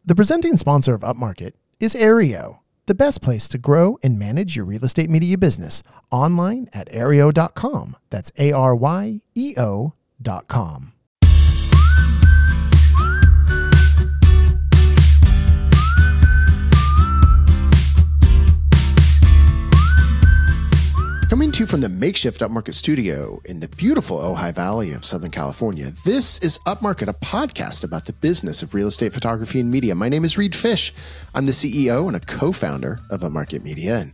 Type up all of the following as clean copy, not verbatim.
The presenting sponsor of Upmarket is Aryeo, the best place to grow and manage your real estate media business online at aryeo.com. That's ARYEO.com. Coming to you from the makeshift Upmarket studio in the beautiful Ojai Valley of Southern California, this is Upmarket, a podcast about the business of real estate photography and media. My name is Reed Fish. I'm the CEO and a co-founder of Upmarket Media.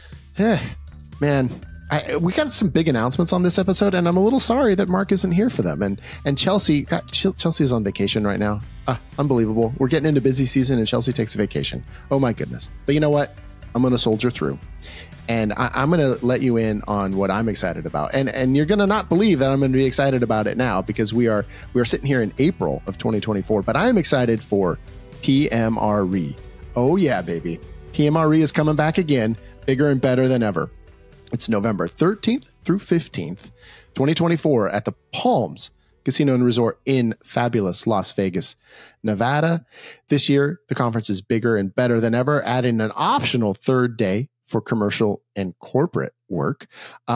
And we got some big announcements on this episode, and I'm a little sorry that Mark isn't here for them. And Chelsea is on vacation right now. Unbelievable. We're getting into busy season, and Chelsea takes a vacation. Oh my goodness. But you know what? I'm going to soldier through. And I'm going to let you in on what I'm excited about. And you're going to not believe that I'm going to be excited about it now, because we are sitting here in April of 2024. But I am excited for PMRE. Oh, yeah, baby. PMRE is coming back again, bigger and better than ever. It's November 13th through 15th, 2024 at the Palms Casino and Resort in fabulous Las Vegas, Nevada. This year, the conference is bigger and better than ever, adding an optional third day for commercial and corporate work.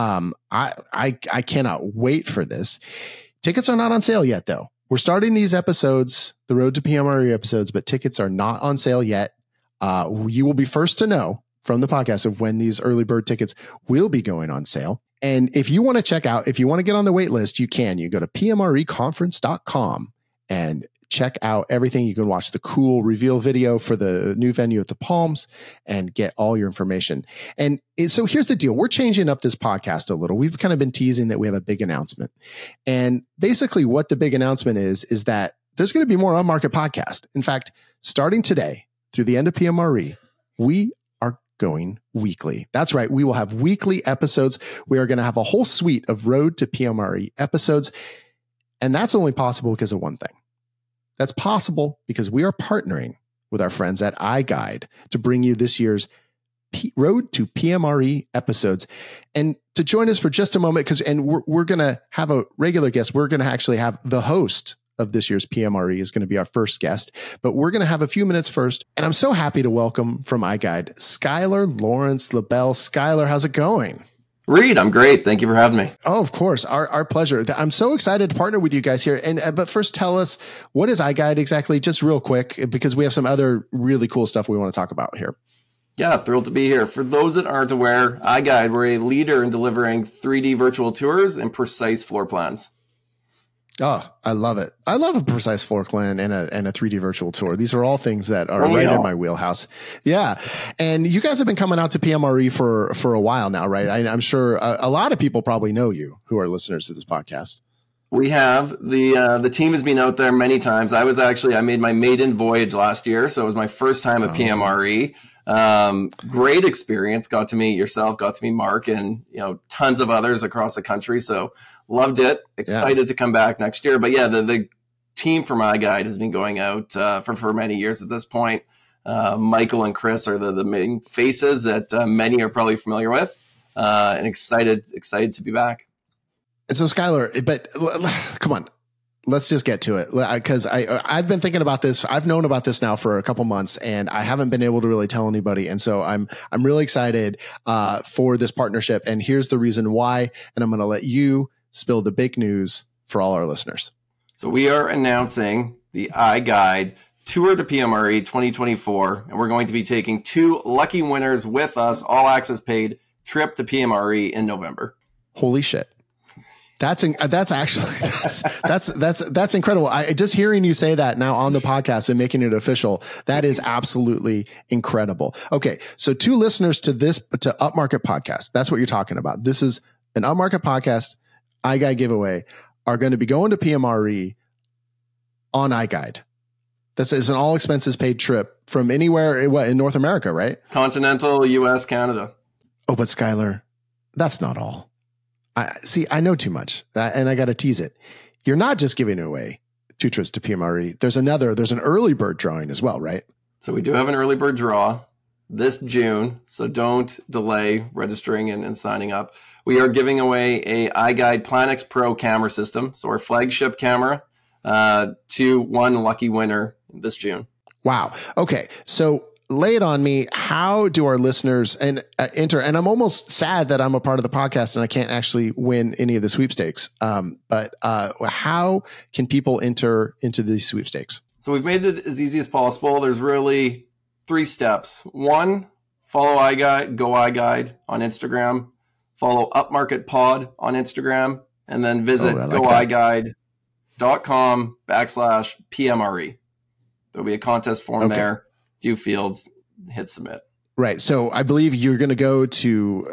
I cannot wait for this. Tickets are not on sale yet, though. We're starting these episodes, the Road to PMRE episodes, but tickets are not on sale yet. You will be first to know from the podcast of when these early bird tickets will be going on sale. And if you want to check out, if you want to get on the wait list, you can. You go to pmreconference.com and check out everything. You can watch the cool reveal video for the new venue at the Palms and get all your information. And so here's the deal. We're changing up this podcast a little. We've kind of been teasing that we have a big announcement. And basically what the big announcement is that there's going to be more Upmarket podcast. In fact, starting today through the end of PMRE, we are going weekly. That's right. We will have weekly episodes. We are going to have a whole suite of Road to PMRE episodes. And that's only possible because of one thing. That's possible because we are partnering with our friends at iGuide to bring you this year's Road to PMRE episodes. And to join us for just a moment, we're going to have a regular guest. We're going to actually have the host of this year's PMRE is going to be our first guest, but we're going to have a few minutes first. And I'm so happy to welcome from iGuide, Skylar Lawrence LaBelle. Skylar, how's it going? Reed, I'm great. Thank you for having me. Oh, of course. Our pleasure. I'm so excited to partner with you guys here. But first, tell us, what is iGuide exactly? Just real quick, because we have some other really cool stuff we want to talk about here. Yeah, thrilled to be here. For those that aren't aware, iGuide, we're a leader in delivering 3D virtual tours and precise floor plans. Oh, I love it. I love a precise floor plan and a 3D virtual tour. These are all things that are right in my wheelhouse. Yeah. And you guys have been coming out to PMRE for a while now, right? I'm sure a lot of people probably know you who are listeners to this podcast. We have. The team has been out there many times. I made my maiden voyage last year, so it was my first time at PMRE. Great experience. Got to meet yourself, got to meet Mark, and tons of others across the country. So loved it. Excited to come back next year. But yeah, the team from iGuide has been going out for many years at this point. Michael and Chris are the main faces that many are probably familiar with, and excited to be back. And so, Skylar, but come on. Let's just get to it, because I've been thinking about this. I've known about this now for a couple months, and I haven't been able to really tell anybody. And so I'm really excited for this partnership. And here's the reason why. And I'm going to let you spill the big news for all our listeners. So we are announcing the iGuide Tour to PMRE 2024, and we're going to be taking 2 lucky winners with us, all access paid trip to PMRE in November. Holy shit. That's incredible. Just hearing you say that now on the podcast and making it official, that is absolutely incredible. Okay. So 2 listeners to Upmarket podcast. That's what you're talking about. This is an Upmarket podcast, iGuide giveaway, are going to be going to PMRE on iGuide. This is an all expenses paid trip from anywhere in North America, right? Continental, US, Canada. Oh, but Skylar, that's not all. I know too much, and I got to tease it. You're not just giving away 2 trips to PMRE. There's an early bird drawing as well, right? So we do have an early bird draw this June, so don't delay registering and signing up. We are giving away a iGuide Planix Pro camera system, so our flagship camera, to one lucky winner this June. Wow. Okay. So lay it on me. How do our listeners enter? And I'm almost sad that I'm a part of the podcast and I can't actually win any of the sweepstakes. But how can people enter into these sweepstakes? So we've made it as easy as possible. There's really 3 steps. 1, follow iGuide, Go iGuide on Instagram. Follow Upmarket Pod on Instagram, and then visit goiguide.com/PMRE. There'll be a contest form there, few fields, hit submit. Right. So I believe you're going to go to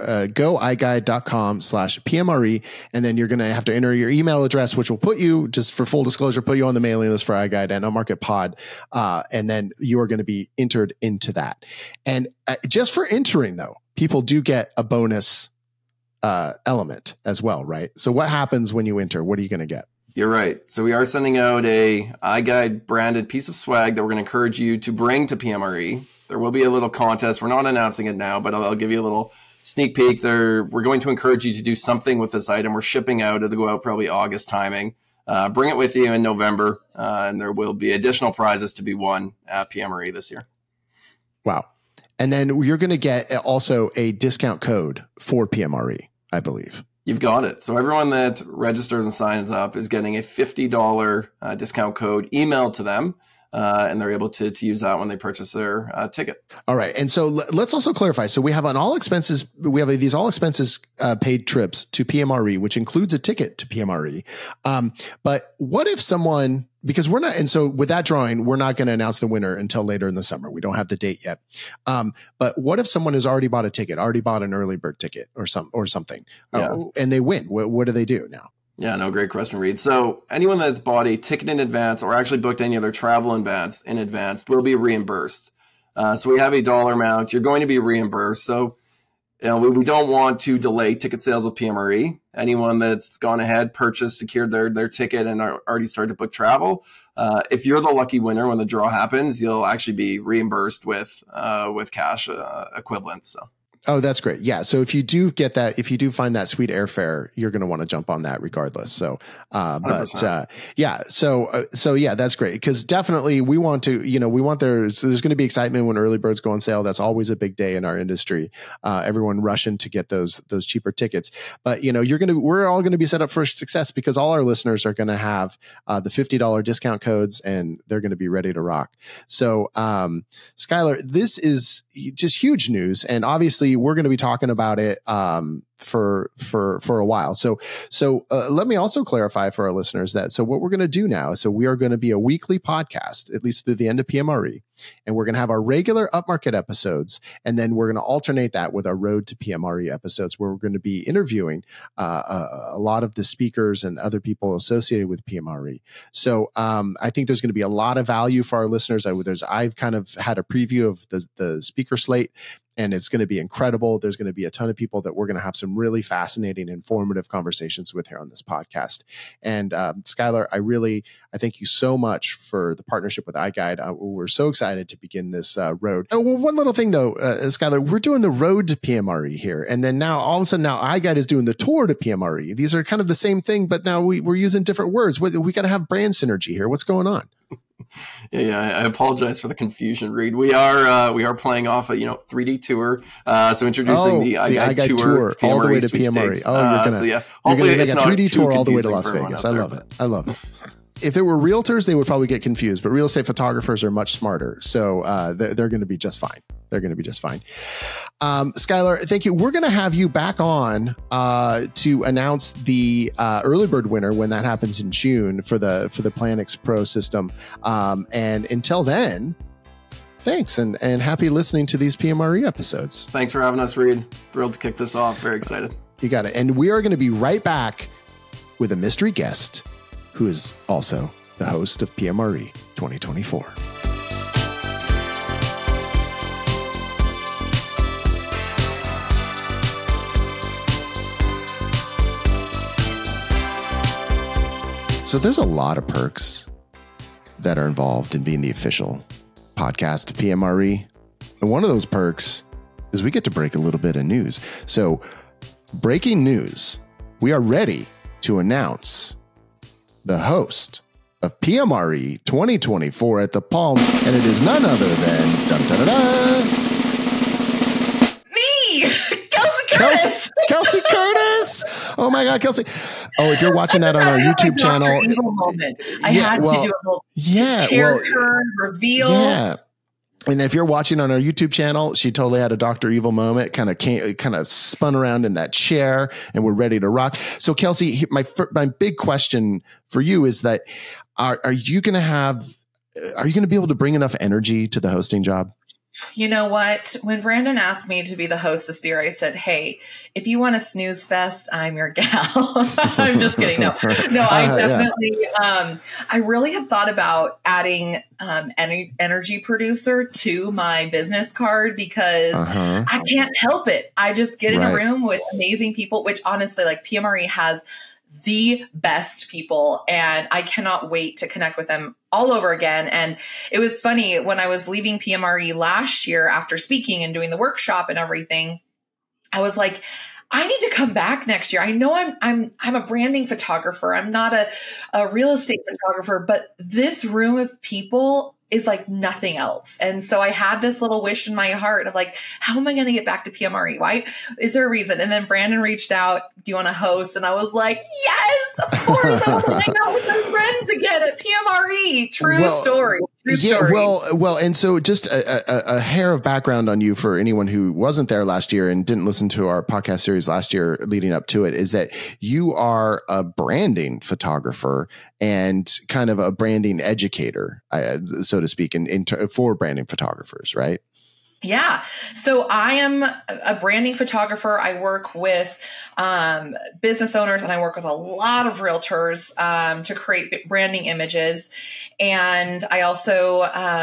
goiguide.com/PMRE, and then you're going to have to enter your email address, which will put you, just for full disclosure, put you on the mailing list for iGuide and Upmarket Pod. And then you are going to be entered into that. And just for entering, though, people do get a bonus element as well, right? So what happens when you enter? What are you going to get? You're right. So we are sending out a iGuide branded piece of swag that we're going to encourage you to bring to PMRE. There will be a little contest. We're not announcing it now, but I'll give you a little sneak peek. We're going to encourage you to do something with this item. We're shipping out. It'll go out probably August timing. Bring it with you in November, and there will be additional prizes to be won at PMRE this year. Wow. And then you're going to get also a discount code for PMRE, I believe. You've got it. So everyone that registers and signs up is getting a $50 discount code emailed to them. And they're able to use that when they purchase their ticket. All right. And so let's also clarify. So we have these all expenses paid trips to PMRE, which includes a ticket to PMRE. But what if someone, because we're not, and so with that drawing, we're not going to announce the winner until later in the summer. We don't have the date yet. But what if someone has already bought a ticket, already bought an early bird ticket or something, and they win? What do they do now? Yeah, no, great question, Reed. So anyone that's bought a ticket in advance or actually booked any other travel in advance will be reimbursed. So we have a dollar amount. You're going to be reimbursed. So we don't want to delay ticket sales with PMRE. Anyone that's gone ahead, purchased, secured their ticket and are already started to book travel, if you're the lucky winner when the draw happens, you'll actually be reimbursed with cash equivalents. So. Oh, that's great. Yeah. So if you do get that, if you do find that sweet airfare, you're going to want to jump on that regardless. So, yeah. So yeah, that's great. Because definitely we want to, there's going to be excitement when early birds go on sale. That's always a big day in our industry. Everyone rushing to get those cheaper tickets. But we're all going to be set up for success because all our listeners are going to have the $50 discount codes and they're going to be ready to rock. So, Skylar, this is just huge news. And obviously we're going to be talking about it for a while. So let me also clarify for our listeners that, so what we're going to do now, so we are going to be a weekly podcast, at least through the end of PMRE, and we're going to have our regular Upmarket episodes. And then we're going to alternate that with our Road to PMRE episodes, where we're going to be interviewing a lot of the speakers and other people associated with PMRE. So I think there's going to be a lot of value for our listeners. I've kind of had a preview of the speaker slate, and it's going to be incredible. There's going to be a ton of people that we're going to have some really fascinating, informative conversations with here on this podcast. And Skylar, I thank you so much for the partnership with iGuide. We're so excited to begin this road. Oh, well, one little thing though, Skylar, we're doing the road to PMRE here. And then now all of a sudden iGuide is doing the tour to PMRE. These are kind of the same thing, but now we're using different words. We got to have brand synergy here. What's going on? Yeah, I apologize for the confusion, Reed. We are playing off a 3D tour, so introducing the iGuide tour all the way to PMRE. Oh, hopefully it's not 3D tour all the way to Las Vegas. I love it. If it were realtors, they would probably get confused, but real estate photographers are much smarter. So they're going to be just fine. Skylar, thank you. We're going to have you back on to announce the early bird winner when that happens in June for the Planix Pro system. And until then, thanks and happy listening to these PMRE episodes. Thanks for having us, Reed. Thrilled to kick this off. Very excited. You got it. And we are going to be right back with a mystery guest who is also the host of PMRE 2024. So there's a lot of perks that are involved in being the official podcast of PMRE. And one of those perks is we get to break a little bit of news. So breaking news, we are ready to announce the host of PMRE 2024 at the Palms, and it is none other than me, Kelsey Curtis. Kelsey Curtis. Oh my God, Kelsey. Oh, if you're watching that on our YouTube channel, I had to do a little chair turn reveal. Yeah. And if you're watching on our YouTube channel, she totally had a Dr. Evil moment, kind of spun around in that chair, and we're ready to rock. So Kelsey, my big question for you is that are you going to be able to bring enough energy to the hosting job? You know what? When Brandon asked me to be the host this year, I said, hey, if you want a snooze fest, I'm your gal. I'm just kidding. No, I definitely, I really have thought about adding energy producer to my business card because I can't help it. I just get in a room with amazing people, which honestly, like PMRE has the best people, and I cannot wait to connect with them all over again. And it was funny when I was leaving PMRE last year after speaking and doing the workshop and everything, I was like, I need to come back next year. I know I'm a branding photographer. I'm not a real estate photographer, but this room of people is like nothing else. And so I had this little wish in my heart of like, how am I going to get back to PMRE? Why is there a reason? And then Brandon reached out, do you want to host? And I was like, yes, of course. I want to hang out with my friends again at PMRE. True story. Well, and so just a hair of background on you for anyone who wasn't there last year and didn't listen to our podcast series last year leading up to it is that you are a branding photographer and kind of a branding educator, so to speak, for branding photographers, right? Yeah. So I am a branding photographer. I work with business owners and I work with a lot of realtors to create branding images. And I also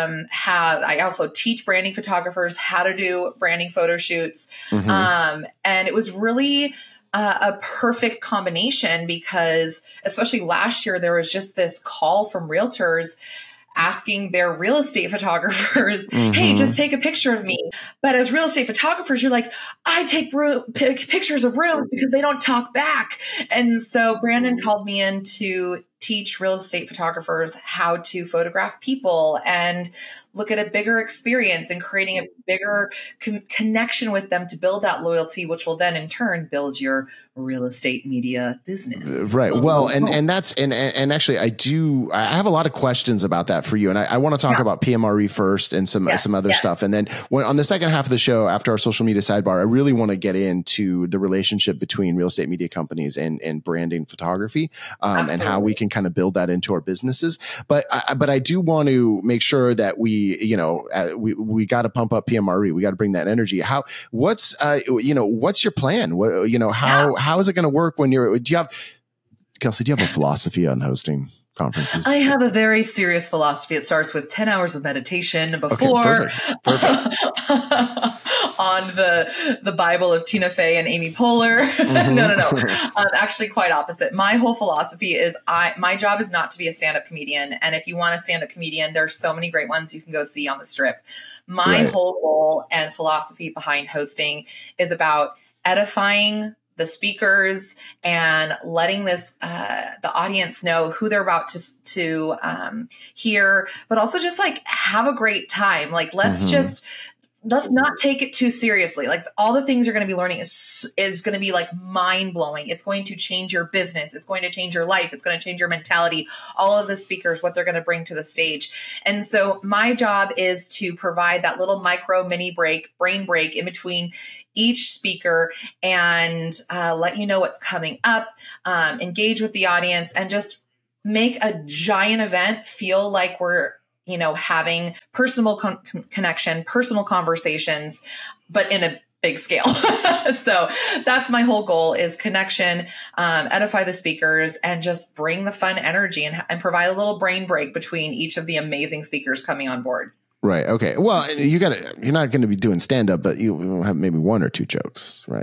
I also teach branding photographers how to do branding photo shoots. And it was really a perfect combination because especially last year, there was just this call from realtors asking their real estate photographers, hey, just take a picture of me. But as real estate photographers, you're like, I take pictures of rooms because they don't talk back. And so Brandon called me in to teach real estate photographers how to photograph people and look at a bigger experience and creating a bigger connection with them to build that loyalty, which will then in turn build your real estate media business. Right. Well, and that's, and actually I have a lot of questions about that for you. And I want to talk about PMRE first and some other stuff. And then on the second half of the show, after our social media sidebar, I really want to get into the relationship between real estate media companies and branding photography, and how we can kind of build that into our businesses. But I do want to make sure that we got to pump up PMRE. We got to bring that energy. What's your plan? How is it going to work when Kelsey, do you have a philosophy on hosting conferences? I have a very serious philosophy. It starts with 10 hours of meditation before perfect. On the Bible of Tina Fey and Amy Poehler. No. Actually quite opposite. My whole philosophy is my job is not to be a stand-up comedian. And if you want a stand-up comedian, there's so many great ones you can go see on the Strip. My whole goal and philosophy behind hosting is about edifying the speakers and letting the audience know who they're about to hear, but also just like have a great time. Like, let's not take it too seriously. Like all the things you're going to be learning is going to be like mind blowing. It's going to change your business. It's going to change your life. It's going to change your mentality. All of the speakers, what they're going to bring to the stage. And so my job is to provide that little micro mini brain break in between each speaker and let you know what's coming up, engage with the audience and just make a giant event feel like we're having personal connection, personal conversations, but in a big scale. So that's my whole goal is connection, edify the speakers and just bring the fun energy and provide a little brain break between each of the amazing speakers coming on board. Right. Okay. Well, you're not going to be doing stand up, but you have maybe one or two jokes, right?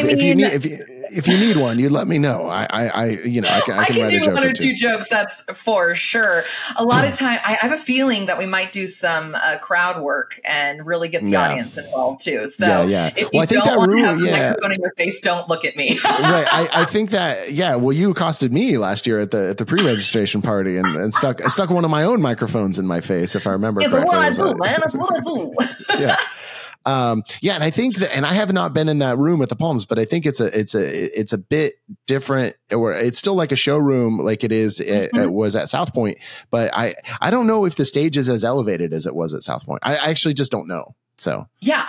If you need one, you let me know. I can write do a joke one or two jokes. That's for sure. A lot of time, I have a feeling that we might do some crowd work and really get the audience involved too. So if you don't want to have the microphone in your face, don't look at me. Right. I think that, well, you accosted me last year at the pre-registration party and stuck one of my own microphones in my face, if I remember correctly. That's what I do. Yeah. And I think that, and I have not been in that room at the Palms, but I think it's a bit different, or it's still like a showroom, like it is, it was at South Point, but I don't know if the stage is as elevated as it was at South Point. I actually just don't know. So yeah,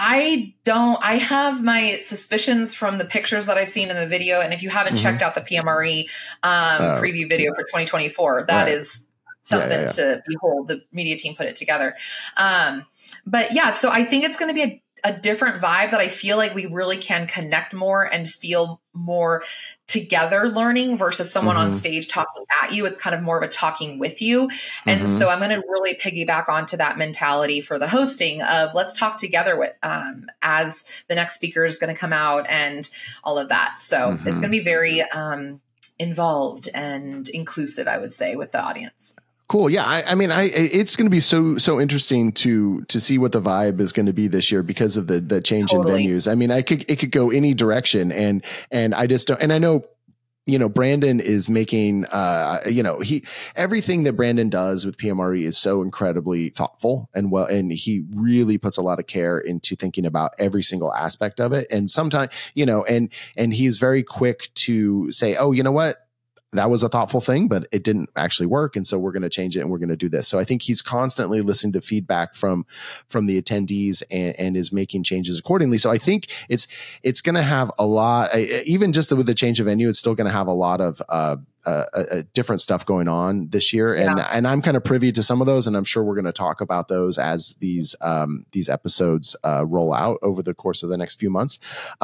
I have my suspicions from the pictures that I've seen in the video. And if you haven't checked out the PMRE preview video for 2024, that is something to behold. The media team put it together. But yeah, so I think it's going to be a different vibe that I feel like we really can connect more and feel more together learning versus someone on stage talking at you. It's kind of more of a talking with you. And so I'm going to really piggyback onto that mentality for the hosting of let's talk together with as the next speaker is going to come out and all of that. So it's going to be very involved and inclusive, I would say, with the audience. Cool. Yeah. It's going to be so interesting to see what the vibe is going to be this year because of the change in venues. I mean, it could go any direction and I just don't, and I know, Brandon is making, everything that Brandon does with PMRE is so incredibly thoughtful and he really puts a lot of care into thinking about every single aspect of it. And sometimes, and he's very quick to say, oh, you know what? That was a thoughtful thing, but it didn't actually work. And so we're going to change it and we're going to do this. So I think he's constantly listening to feedback from the attendees and is making changes accordingly. So I think it's going to have a lot, even just with the change of venue, it's still going to have a lot of, different stuff going on this year. And I'm kind of privy to some of those, and I'm sure we're going to talk about those as these episodes roll out over the course of the next few months.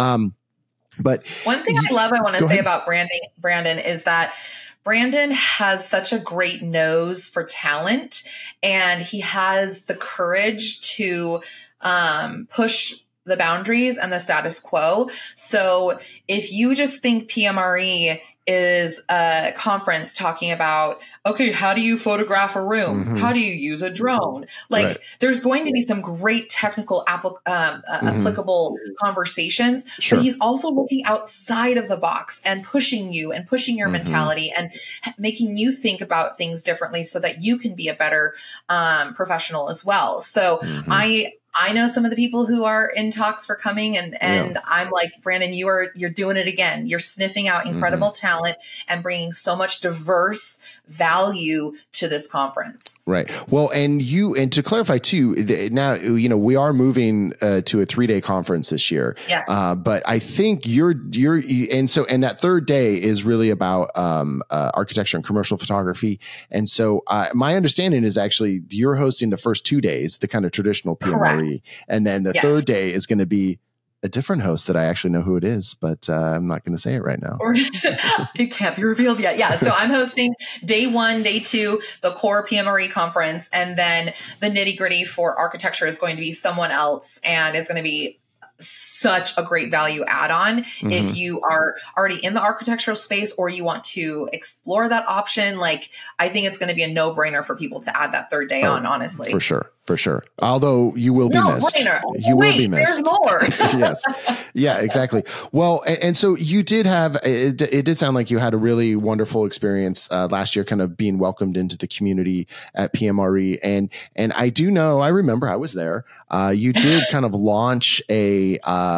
But one thing I want to say about Brandon is that Brandon has such a great nose for talent, and he has the courage to push the boundaries and the status quo. So if you just think PMRE is a conference talking about, okay, how do you photograph a room? How do you use a drone? There's going to be some great technical applicable conversations, but he's also looking outside of the box and pushing you and pushing your mentality and making you think about things differently so that you can be a better professional as well. So I know some of the people who are in talks for coming and I'm like, Brandon, you're doing it again. You're sniffing out incredible talent and bringing so much diverse value to this conference. Right. Well, and to clarify too, now, we are moving to a 3-day conference this year. Yes. But I think and that third day is really about architecture and commercial photography. And so my understanding is actually you're hosting the first 2 days, the kind of traditional PMRE. Correct. And then the third day is going to be a different host that I actually know who it is, but I'm not going to say it right now. It can't be revealed yet. Yeah. So I'm hosting day 1, day 2, the core PMRE conference. And then the nitty gritty for architecture is going to be someone else and is going to be such a great value add-on if you are already in the architectural space or you want to explore that option. I think it's going to be a no-brainer for people to add that third day on, honestly. For sure. Although you will be missed. You will be missed. There's more. Yes. Yeah, exactly. Well, and so you did have, it did sound like you had a really wonderful experience last year, kind of being welcomed into the community at PMRE. And I do know, I remember I was there. You did kind of launch a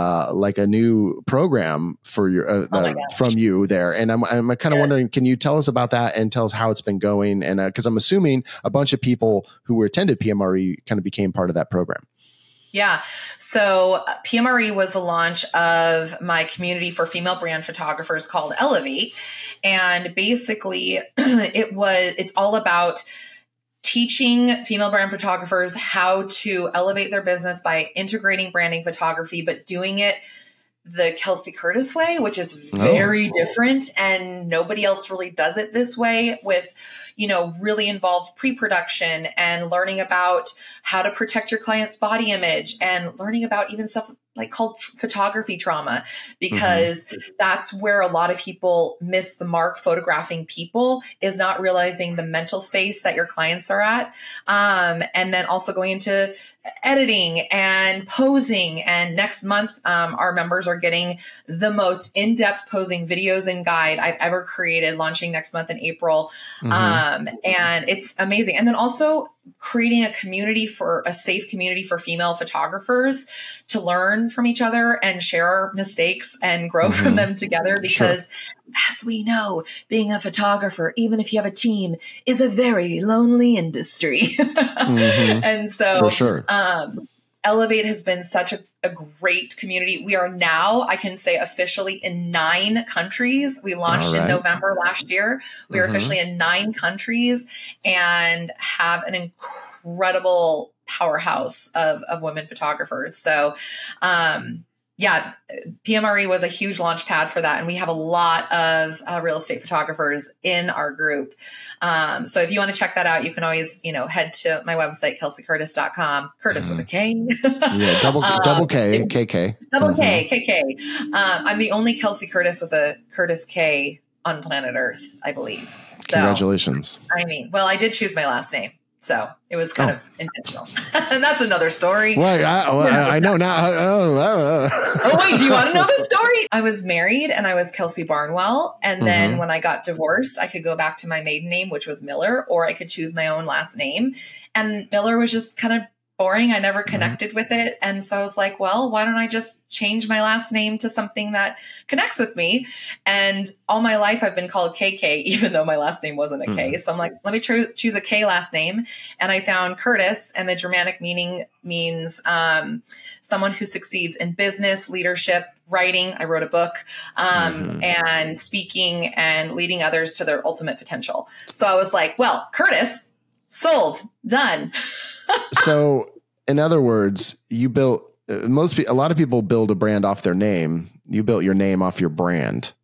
new program for your, from you there. And I'm kind of wondering, can you tell us about that and tell us how it's been going? And because I'm assuming a bunch of people who attended PMRE kind of became part of that program. Yeah. So PMRE was the launch of my community for female brand photographers called Elevate. And basically it's all about teaching female brand photographers how to elevate their business by integrating branding photography, but doing it the Kelsey Curtis way, which is very different. And nobody else really does it this way with, really involved pre-production and learning about how to protect your client's body image and learning about even stuff like called photography trauma, because that's where a lot of people miss the mark photographing people, is not realizing the mental space that your clients are at. And then also going into editing and posing. And next month, our members are getting the most in-depth posing videos and guide I've ever created, launching next month in April. And it's amazing. And then also creating a safe community for female photographers to learn from each other and share mistakes and grow from them together. Because as we know, being a photographer, even if you have a team, is a very lonely industry. And so for sure. Elevate has been such a great community. We are now, I can say, officially in 9 countries. We launched in November last year. We are officially in 9 countries and have an incredible powerhouse of women photographers. So, PMRE was a huge launch pad for that. And we have a lot of real estate photographers in our group. So if you want to check that out, you can always, head to my website, kelseycurtis.com, Curtis with a K. double K, KK. Double K, KK. I'm the only Kelsey Curtis with a Curtis K on planet Earth, I believe. So, congratulations. I did choose my last name. So it was kind of intentional. And that's another story. Well, I know now. Oh, wait, do you want to know the story? I was married and I was Kelsey Barnwell. And then when I got divorced, I could go back to my maiden name, which was Miller, or I could choose my own last name. And Miller was just kind of boring. I never connected with it. And so I was like, well, why don't I just change my last name to something that connects with me? And all my life I've been called KK, even though my last name wasn't a K. So I'm like, let me choose a K last name. And I found Curtis, and the Germanic meaning means someone who succeeds in business, leadership, writing. I wrote a book, and speaking and leading others to their ultimate potential. So I was like, well, Curtis, sold, done. So, in other words, you built a lot of people build a brand off their name. You built your name off your brand.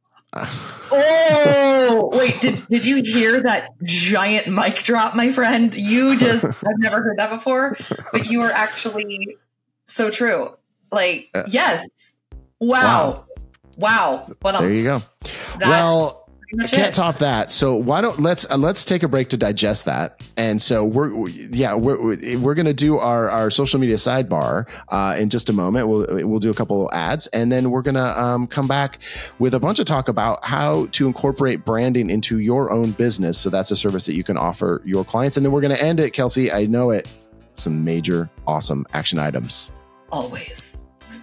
Oh, wait, did you hear that giant mic drop, my friend? I've never heard that before, but you are actually so true. Like, yes. Wow. Well, there you go. Well, I can't top that. So why don't let's take a break to digest that. And so we're going to do our social media sidebar in just a moment. We'll do a couple of ads, and then we're going to come back with a bunch of talk about how to incorporate branding into your own business. So that's a service that you can offer your clients. And then we're going to end it, Kelsey. I know it. Some major, awesome action items. Always.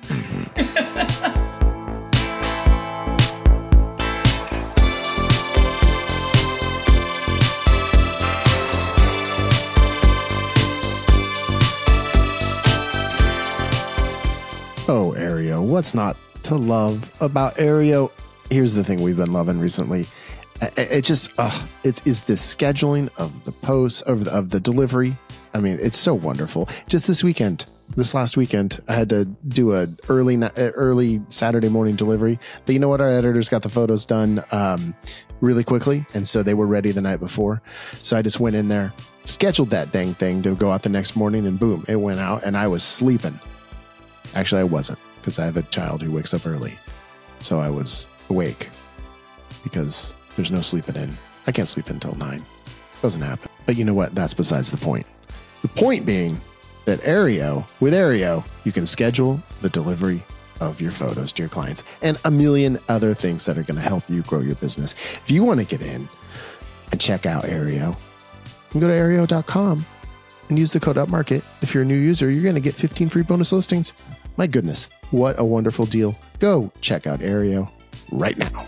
Oh, Aereo. What's not to love about Aereo? Here's the thing we've been loving recently. It is the scheduling of the posts, of the delivery. I mean, it's so wonderful. Just this last weekend, I had to do a early Saturday morning delivery. But you know what? Our editors got the photos done really quickly. And so they were ready the night before. So I just went in there, scheduled that dang thing to go out the next morning, and boom, it went out, and I was sleeping. Actually, I wasn't, because I have a child who wakes up early. So I was awake because there's no sleeping in. I can't sleep until 9. Doesn't happen. But you know what? That's besides the point. The point being that with Aereo, you can schedule the delivery of your photos to your clients and a million other things that are going to help you grow your business. If you want to get in and check out Aereo, you can go to Aereo.com and use the code UPMARKET. If you're a new user, you're going to get 15 free bonus listings. My goodness, what a wonderful deal. Go check out Aereo right now.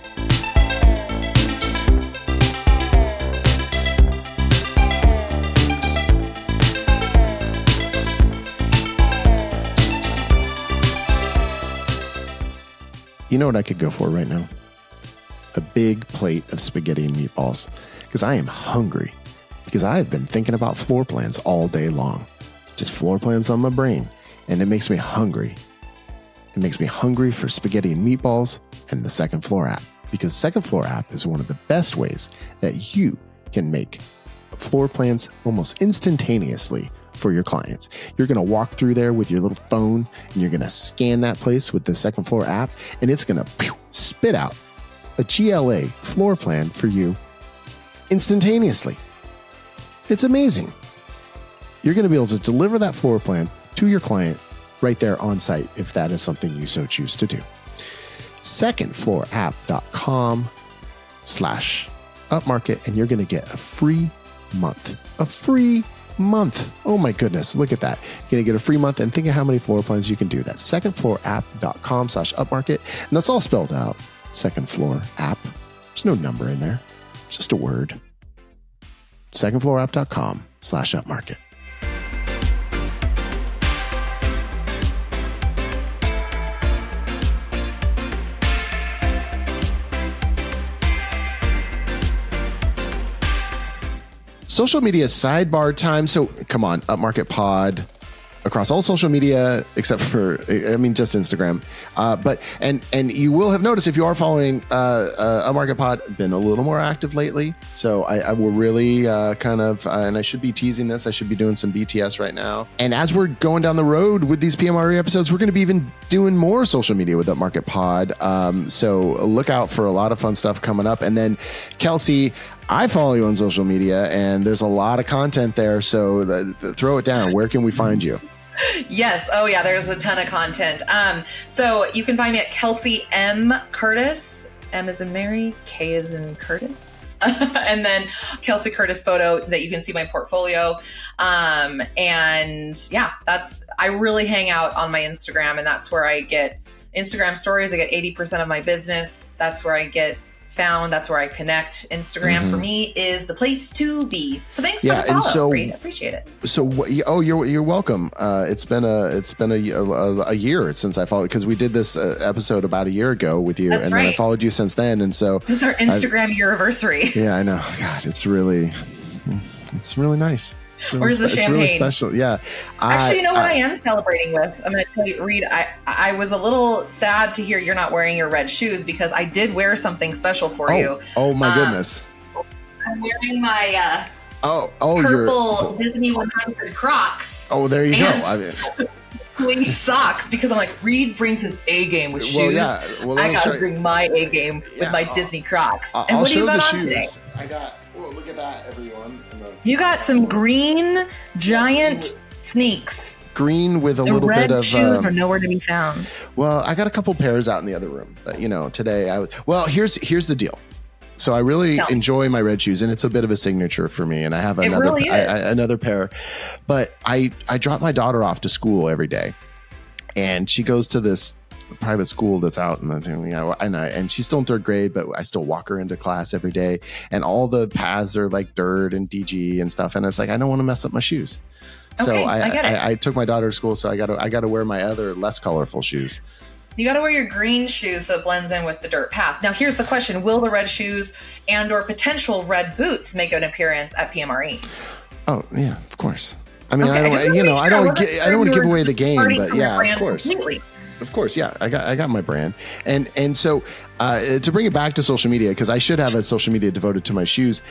You know what I could go for right now? A big plate of spaghetti and meatballs, because I am hungry. Because I have been thinking about floor plans all day long. Just floor plans on my brain. And it makes me hungry. It makes me hungry for spaghetti and meatballs and the Second Floor app. Because Second Floor app is one of the best ways that you can make floor plans almost instantaneously for your clients. You're going to walk through there with your little phone and you're going to scan that place with the Second Floor app, and it's going to spit out a GLA floor plan for you instantaneously. It's amazing. You're going to be able to deliver that floor plan to your client right there on site if that is something you so choose to do. secondfloorapp.com/upmarket, and you're going to get a free month. A free month. Oh my goodness. Look at that. You're going to get a free month, and think of how many floor plans you can do. That's secondfloorapp.com/upmarket. And that's all spelled out. Second Floor App. There's no number in there. It's just a word. secondfloorapp.com/upmarket. Social media sidebar time. So come on, Upmarket Pod across all social media except for, just Instagram. But you will have noticed if you are following Upmarket Pod, been a little more active lately. So I will really and I should be teasing this. I should be doing some BTS right now. And as we're going down the road with these PMRE episodes, we're going to be even doing more social media with Upmarket Pod. So look out for a lot of fun stuff coming up. And then Kelsey, I follow you on social media, and there's a lot of content there. So throw it down. Where can we find you? Yes. Oh, yeah. There's a ton of content. So you can find me at Kelsey M. Curtis. M as in Mary, K as in Curtis. And then Kelsey Curtis Photo, that you can see my portfolio. And yeah, I really hang out on my Instagram, and that's where I get Instagram stories. I get 80% of my business. That's where I get found. That's where I connect. Instagram for me is the place to be. So thanks for the follow. And so, appreciate it. So, you're welcome. It's been a year since I followed, because we did this episode about a year ago with you. That's and right. Then I followed you since then. And so this is our Instagram anniversary. Yeah, I know. God, it's really nice. Where's the champagne? It's really special. Yeah. Actually, you know what I am celebrating with? I'm going to tell you, Reed, I was a little sad to hear you're not wearing your red shoes, because I did wear something special for you. Oh my goodness. I'm wearing my purple Disney 100 Crocs. Oh, there you go. Clean socks, because I'm like, Reed brings his A game with shoes. Well, yeah. I got to bring my A game with my Disney Crocs. And what do you got on today? Look at that, everyone. You got some green giant sneaks. Green with a little bit of... red shoes are nowhere to be found. Well, I got a couple pairs out in the other room. But, today here's the deal. So I really enjoy my red shoes, and it's a bit of a signature for me. And I have another pair. But I drop my daughter off to school every day. And she goes to this private school that's out and she's still in third grade, but I still walk her into class every day, and all the paths are like dirt and DG and stuff, and it's like I don't want to mess up my shoes. So I took my daughter to school, so I got to wear my other less colorful shoes. You got to wear your green shoes so it blends in with the dirt path. Now here's the question: will the red shoes and/or potential red boots make an appearance at PMRE? Oh yeah, of course. I mean, I don't want to give away the game, but yeah, of course. Completely. Of course, yeah, I got my brand, and so to bring it back to social media, because I should have a social media devoted to my shoes.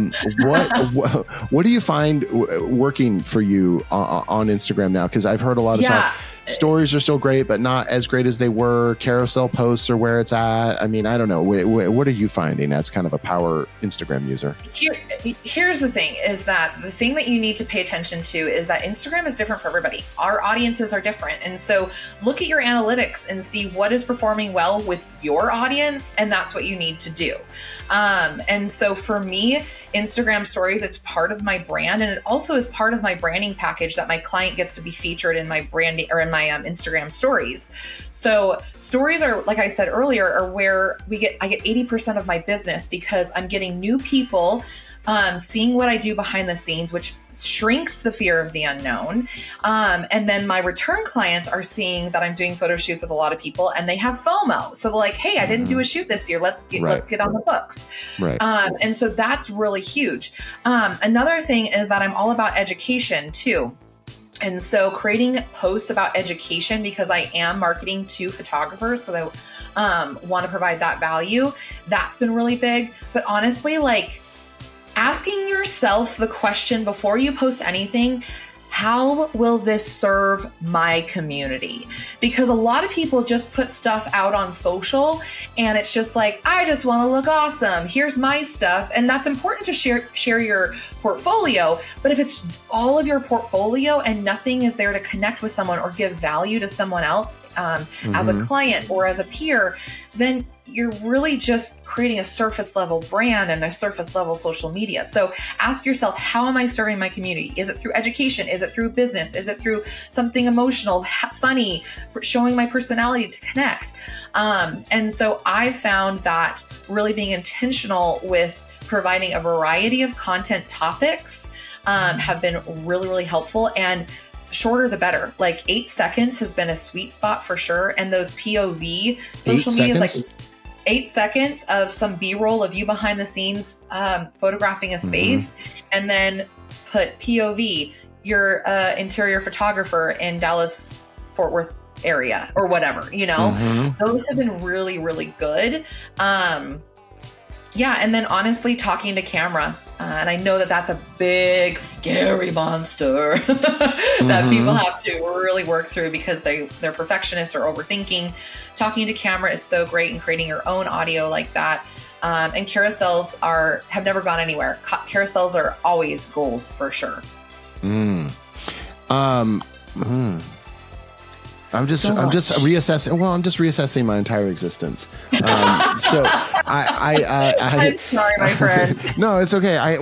What do you find working for you on Instagram now? Because I've heard a lot of talk. Stories are still great, but not as great as they were. Carousel posts are where it's at. I mean, I don't know. What are you finding as kind of a power Instagram user? Here's the thing, is that the thing that you need to pay attention to is that Instagram is different for everybody. Our audiences are different. And so look at your analytics and see what is performing well with your audience. And that's what you need to do. And so for me, Instagram stories, it's part of my brand. And it also is part of my branding package that my client gets to be featured in my branding or in my Instagram stories. So stories are, like I said earlier, are where I get 80% of my business, because I'm getting new people seeing what I do behind the scenes, which shrinks the fear of the unknown. And then my return clients are seeing that I'm doing photo shoots with a lot of people, and they have FOMO. So they're like, hey, I didn't do a shoot this year. Let's get on the books. Right. And so that's really huge. Another thing is that I'm all about education too. And so creating posts about education, because I am marketing to photographers, because I want to provide that value. That's been really big. But honestly, like, asking yourself the question before you post anything, how will this serve my community? Because a lot of people just put stuff out on social and it's just like, I just want to look awesome. Here's my stuff. And that's important to share your portfolio. But if it's all of your portfolio and nothing is there to connect with someone or give value to someone else as a client or as a peer, then you're really just creating a surface level brand and a surface level social media. So ask yourself, how am I serving my community? Is it through education? Is it through business? Is it through something emotional, funny, showing my personality to connect? And so I found that really being intentional with providing a variety of content topics have been really, really helpful. And shorter the better. Like 8 seconds has been a sweet spot for sure. And those POV social media is like 8 seconds of some B-roll of you behind the scenes photographing a space, and then put POV, your interior photographer in Dallas, Fort Worth area or whatever, you know, those have been really, really good. Yeah. And then honestly, talking to camera. And I know that that's a big, scary monster that people have to really work through because they're perfectionists or overthinking. Talking to camera is so great, and creating your own audio like that. And carousels have never gone anywhere. Carousels are always gold for sure. I'm just reassessing. Well, I'm just reassessing my entire existence. I'm sorry, my friend. No, it's okay. I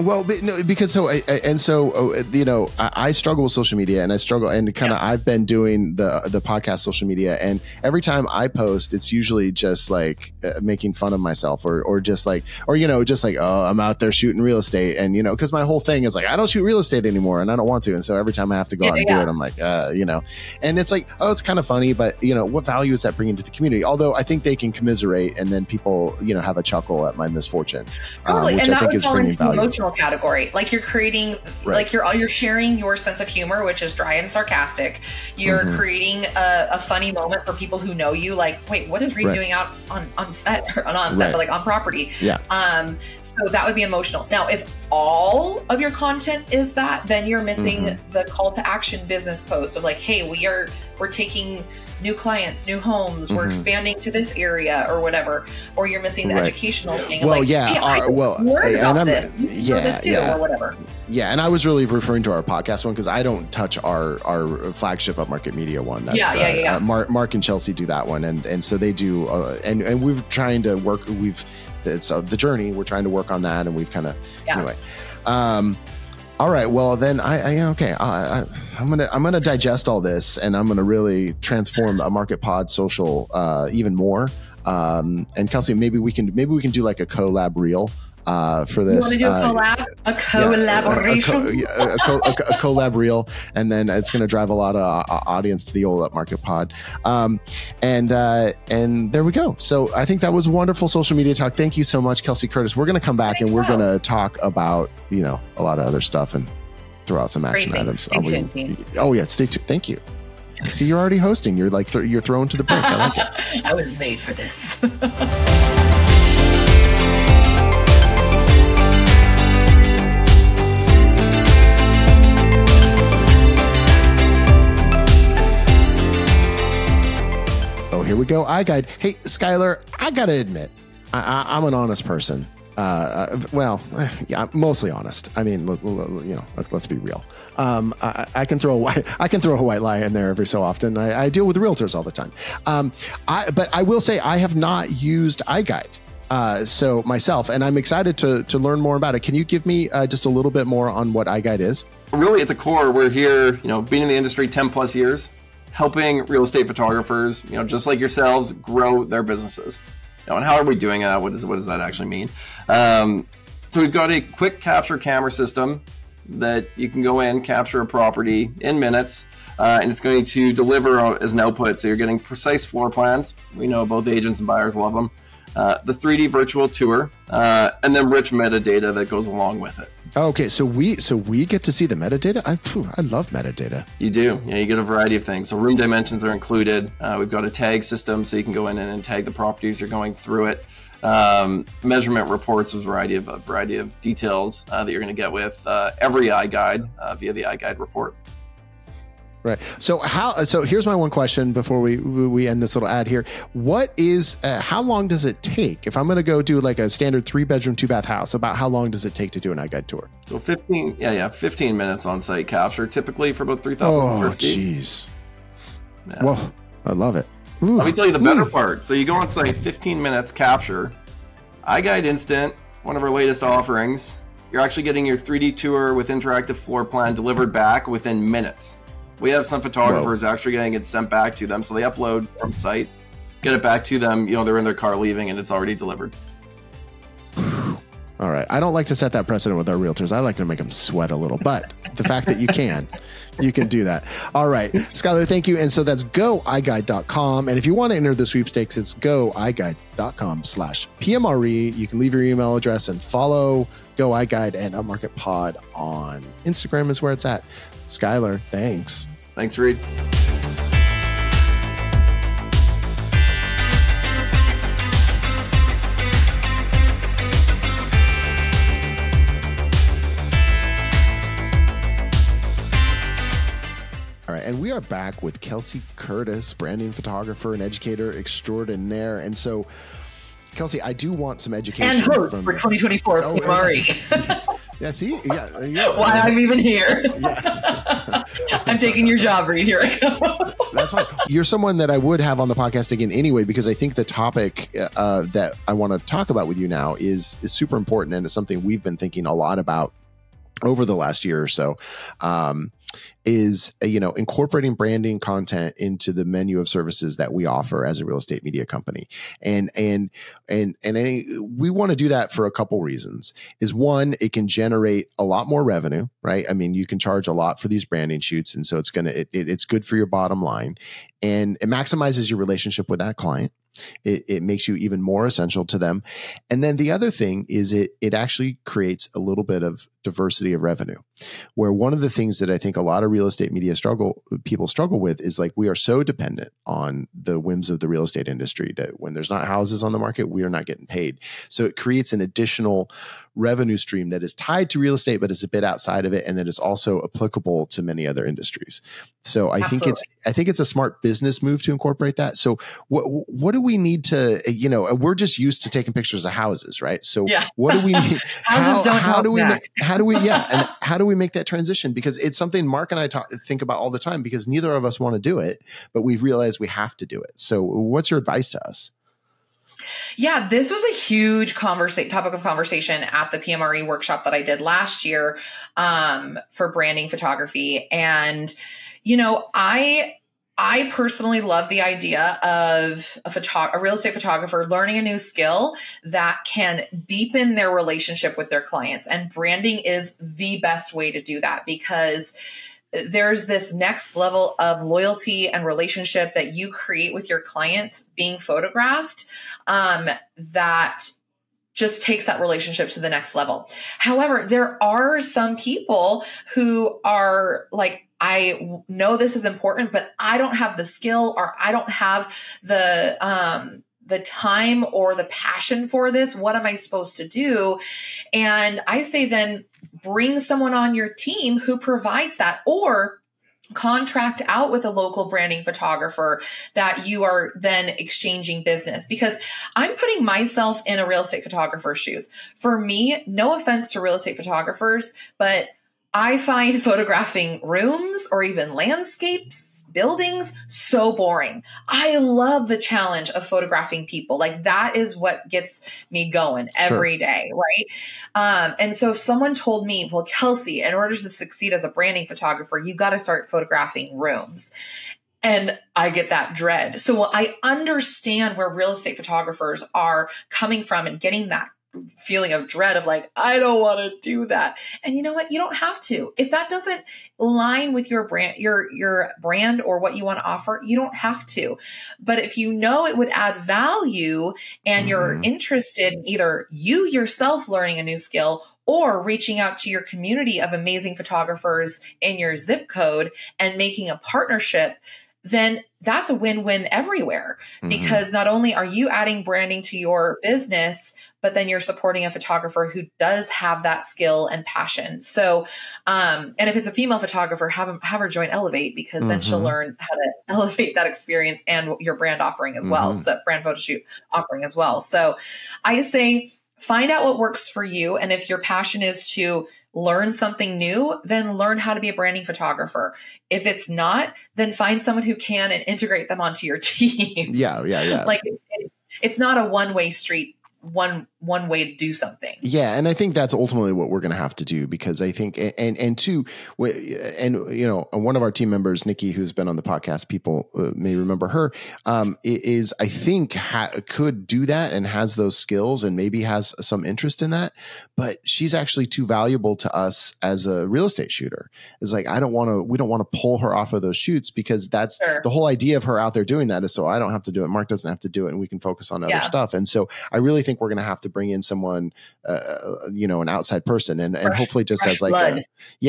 struggle with social media, and I've been doing the podcast social media, and every time I post, it's usually just like making fun of myself, or just like, oh, I'm out there shooting real estate, and because my whole thing is like, I don't shoot real estate anymore, and I don't want to, and so every time I have to go out and do it, I'm like, and it's like, oh, it's kind of funny, but what value is that bringing to the community? Although I think they can commiserate, and then people have a chuckle at my misfortune. Totally, which and I that think would is fall bringing into the value. emotional category. Like you're creating, like you're sharing your sense of humor, which is dry and sarcastic. You're creating a funny moment for people who know you. Like, wait, what is Reed doing out on set, or not on set, but like on property? Yeah. So that would be emotional. Now, if all of your content is that, then you're missing the call to action business post of like, hey, we're taking new clients, new homes, we're expanding to this area or whatever, or you're missing the educational thing. Of Well, like, yeah, hey, this too, or whatever. Yeah, and I was really referring to our podcast one because I don't touch our flagship Upmarket Media one. That's, Mark and Chelsea do that one, and so they do, and we're trying to work. It's the journey. We're trying to work on that, and we've kind of anyway. All right. Well, then I'm gonna digest all this, and I'm gonna really transform the Upmarket Pod social even more. And Kelsey, maybe we can do like a collab reel for this. You want to do a collaboration? A collab reel, and then it's going to drive a lot of audience to the old Upmarket Pod. And there we go. So I think that was wonderful social media talk. Thank you so much, Kelsey Curtis. We're going to come back and we're going to talk about a lot of other stuff and throw out some action items. Stay tuned, team. Oh yeah, stay tuned. Thank you. See, you're already hosting. You're like you're thrown to the brink. I like it. I was made for this. Here we go. iGuide. Hey, Skylar, I got to admit, I'm an honest person. Mostly honest. I mean, let's be real. I can throw a white lie in there every so often. I deal with realtors all the time. But I will say I have not used iGuide. So myself, and I'm excited to learn more about it. Can you give me just a little bit more on what iGuide is? Really, at the core, we're here, being in the industry 10 plus years, helping real estate photographers, just like yourselves, grow their businesses. And how are we doing that? What does that actually mean? So we've got a quick capture camera system that you can go in, capture a property in minutes, and it's going to deliver as an output. So you're getting precise floor plans. We know both agents and buyers love them. the 3D virtual tour, and then rich metadata that goes along with it. Okay, so we get to see the metadata. I love metadata. You do, yeah. You get a variety of things. So room dimensions are included. We've got a tag system, so you can go in and tag the properties you're going through it. Measurement reports with a variety of details that you're going to get with every iGuide via the iGuide report. Right. So here's my one question before we end this little ad here. What is how long does it take if I'm going to go do like a standard 3-bedroom, 2-bath house? About how long does it take to do an iGuide tour? So 15 minutes on site capture, typically for about 3,000. Oh, jeez. Yeah. Whoa, I love it. Ooh. Let me tell you the better part. So you go on site, 15 minutes capture, iGuide Instant, one of our latest offerings. You're actually getting your 3D tour with interactive floor plan delivered back within minutes. We have some photographers actually getting it sent back to them. So they upload from site, get it back to them. They're in their car leaving and it's already delivered. All right. I don't like to set that precedent with our realtors. I like to make them sweat a little, but the fact that you can do that. All right. Skylar, thank you. And so that's goiguide.com. And if you want to enter the sweepstakes, it's goiguide.com/PMRE. You can leave your email address and follow Go iGuide and Upmarket Pod on Instagram is where it's at. Skylar, thanks. Thanks, Reed. All right, and we are back with Kelsey Curtis, branding photographer and educator extraordinaire. And so, Kelsey, I do want some education and host for 2024 PMRE. Yeah, see? Yeah. Why I'm even here. Yeah. I'm taking your job, Reed. Here I go. That's fine. You're someone that I would have on the podcast again anyway, because I think the topic that I want to talk about with you now is super important, and it's something we've been thinking a lot about over the last year or so. Is incorporating branding content into the menu of services that we offer as a real estate media company, and I think we want to do that for a couple reasons. Is one, it can generate a lot more revenue, right? I mean, you can charge a lot for these branding shoots, and so it's good for your bottom line, and it maximizes your relationship with that client. It makes you even more essential to them. And then the other thing is it actually creates a little bit of diversity of revenue, where one of the things that I think a lot of real estate media people struggle with is like, we are so dependent on the whims of the real estate industry that when there's not houses on the market, we are not getting paid. So it creates an additional revenue stream that is tied to real estate, but is a bit outside of it, and that is also applicable to many other industries. So I think it's a smart business move to incorporate that. So what do we need to, we're just used to taking pictures of houses, right? So what do we need? How do we make that transition? Because it's something Mark and I think about all the time, because neither of us want to do it, but we've realized we have to do it. So what's your advice to us? Yeah, this was a huge topic of conversation at the PMRE workshop that I did last year for branding photography. And, I personally love the idea of a real estate photographer learning a new skill that can deepen their relationship with their clients. And branding is the best way to do that, because there's this next level of loyalty and relationship that you create with your client being photographed that just takes that relationship to the next level. However, there are some people who are like, I know this is important, but I don't have the skill, or I don't have the time or the passion for this. What am I supposed to do? And I say, then bring someone on your team who provides that, or contract out with a local branding photographer that you are then exchanging business. Because I'm putting myself in a real estate photographer's shoes. For me, no offense to real estate photographers, but I find photographing rooms or even landscapes, buildings, so boring. I love the challenge of photographing people. Like, that is what gets me going every day, right? And so if someone told me, well, Kelsey, in order to succeed as a branding photographer, you got to start photographing rooms. And I get that dread. So I understand where real estate photographers are coming from and getting that feeling of dread of like, I don't want to do that. And you know what? You don't have to. If that doesn't align with your brand or what you want to offer, you don't have to. But if you know it would add value and you're interested in either you yourself learning a new skill or reaching out to your community of amazing photographers in your zip code and making a partnership, then that's a win-win everywhere, because not only are you adding branding to your business, but then you're supporting a photographer who does have that skill and passion. So, and if it's a female photographer, have her join Elevate, because then she'll learn how to elevate that experience and your brand offering as well. So brand photo shoot offering as well. So I say, find out what works for you. And if your passion is to learn something new, then learn how to be a branding photographer. If it's not, then find someone who can and integrate them onto your team. Yeah. Like it's not a one-way street, one way to do something. Yeah. And I think that's ultimately what we're going to have to do, because I think, and two, and you know, one of our team members, Nikki, who's been on the podcast, people may remember her, is I think could do that and has those skills and maybe has some interest in that, but she's actually too valuable to us as a real estate shooter. It's like, we don't want to pull her off of those shoots, because that's the whole idea of her out there doing that is so I don't have to do it. Mark doesn't have to do it, and we can focus on other stuff. And so I really think we're going to have to bring in someone, an outside person, and hopefully just as like, and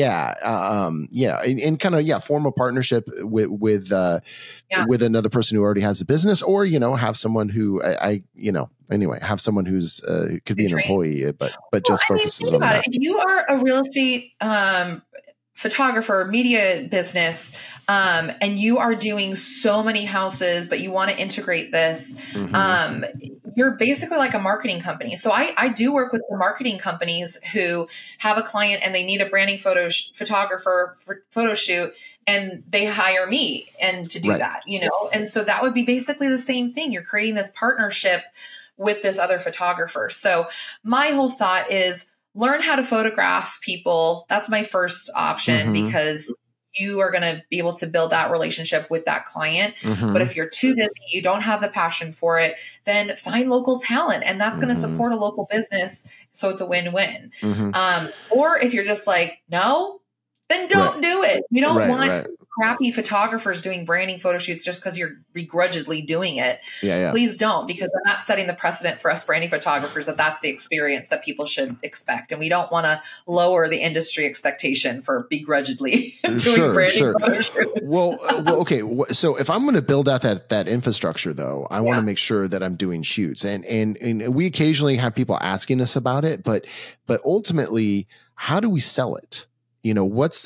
kind of, form a partnership with another person who already has a business, or, have someone who have someone who's could be an employee, but just focuses on that. If you are a real estate photographer, media business, and you are doing so many houses, but you want to integrate this, you're basically like a marketing company. So I do work with the marketing companies who have a client and they need a branding photographer for photo shoot, and they hire me and to do that, and so that would be basically the same thing. You're creating this partnership with this other photographer. So my whole thought is, learn how to photograph people. That's my first option, because you are going to be able to build that relationship with that client. But if you're too busy, you don't have the passion for it, then find local talent, and that's going to support a local business. So it's a win-win. Or if you're just like, no, then don't do it. We don't want crappy photographers doing branding photo shoots just because you're begrudgingly doing it. Please don't, because I'm not setting the precedent for us branding photographers that that's the experience that people should expect. And we don't want to lower the industry expectation for begrudgingly doing branding photo shoots. Well, okay. So if I'm going to build out that infrastructure, though, I want to make sure that I'm doing shoots, and we occasionally have people asking us about it, but ultimately, how do we sell it? What's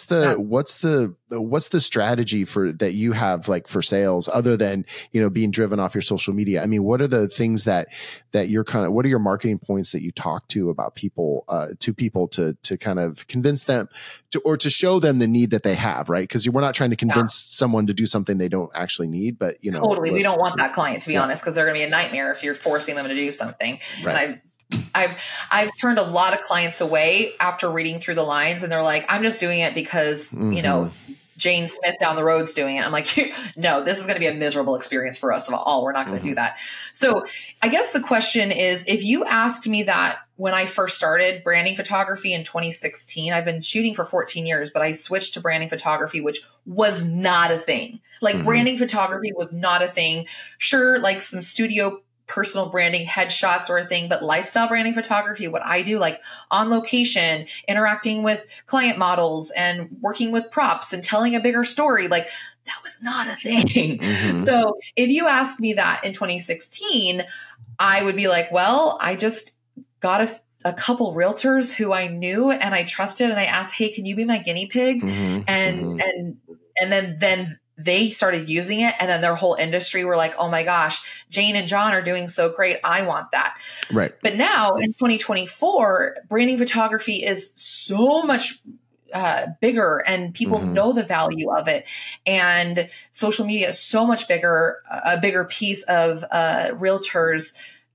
the strategy for that you have, like, for sales, other than, being driven off your social media? I mean, what are the things that you're what are your marketing points that you talk to about people, to kind of convince them or to show them the need that they have, right? Because we're not trying to convince someone to do something they don't actually need, but totally. We don't want that client, to be honest, because they're going to be a nightmare if you're forcing them to do something. And I've turned a lot of clients away after reading through the lines, and they're like, I'm just doing it because, Jane Smith down the road's doing it. I'm like, no, this is going to be a miserable experience for us all. We're not going to do that. So I guess the question is, if you asked me that when I first started branding photography in 2016, I've been shooting for 14 years, but I switched to branding photography, which was not a thing. Like branding photography was not a thing. Sure, like some studio personal branding headshots were a thing, but lifestyle branding photography, what I do, like on location, interacting with client models and working with props and telling a bigger story, like that was not a thing. So if you asked me that in 2016, I would be like, well, I just got a couple realtors who I knew and I trusted, and I asked, hey, can you be my guinea pig? And then they started using it, and then their whole industry were like, oh my gosh, Jane and John are doing so great. I want that. Right. But now in 2024, branding photography is so much bigger, and people know the value of it. And social media is so much bigger, a bigger piece of realtors'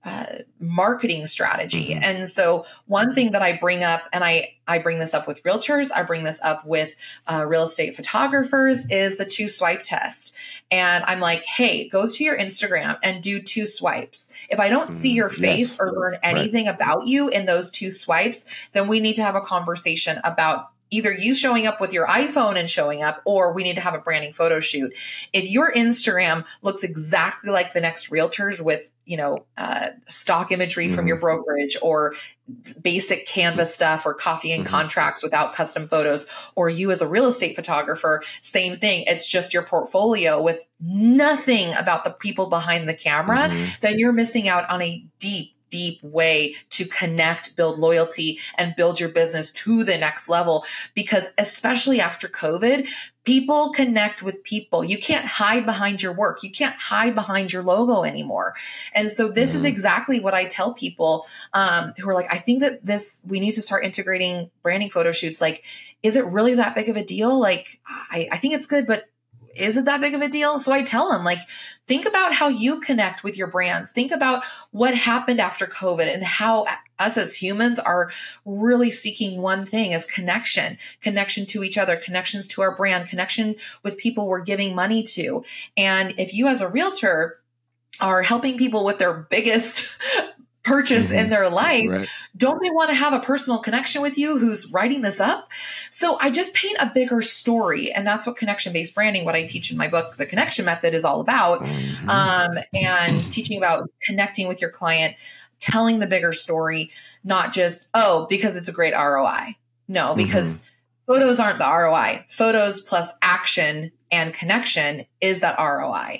marketing strategy. And so one thing that I bring up, and I bring this up with realtors, I bring this up with real estate photographers, is the 2 swipe test. And I'm like, hey, go to your Instagram and do 2 swipes. If I don't see your face or learn anything about you in those 2 swipes, then we need to have a conversation about either you showing up with your iPhone and showing up, or we need to have a branding photo shoot. If your Instagram looks exactly like the next realtor's with, stock imagery from your brokerage, or basic Canva stuff, or coffee and contracts without custom photos, or you as a real estate photographer, same thing. It's just your portfolio with nothing about the people behind the camera, then you're missing out on a deep way to connect, build loyalty, and build your business to the next level. Because especially after COVID, people connect with people. You can't hide behind your work. You can't hide behind your logo anymore. And so this is exactly what I tell people who are like, I think that we need to start integrating branding photo shoots. Like, is it really that big of a deal? Like, I think it's good, but is it that big of a deal? So I tell them, like, think about how you connect with your brands. Think about what happened after COVID and how us as humans are really seeking one thing as connection to each other, connections to our brand, connection with people we're giving money to. And if you as a realtor are helping people with their biggest purchase in their life, don't they want to have a personal connection with you who's writing this up? So I just paint a bigger story. And that's what connection-based branding, what I teach in my book, The Connection Method, is all about. And teaching about connecting with your client, telling the bigger story, not just, because it's a great ROI. No, because photos aren't the ROI. Photos plus action and connection is that ROI.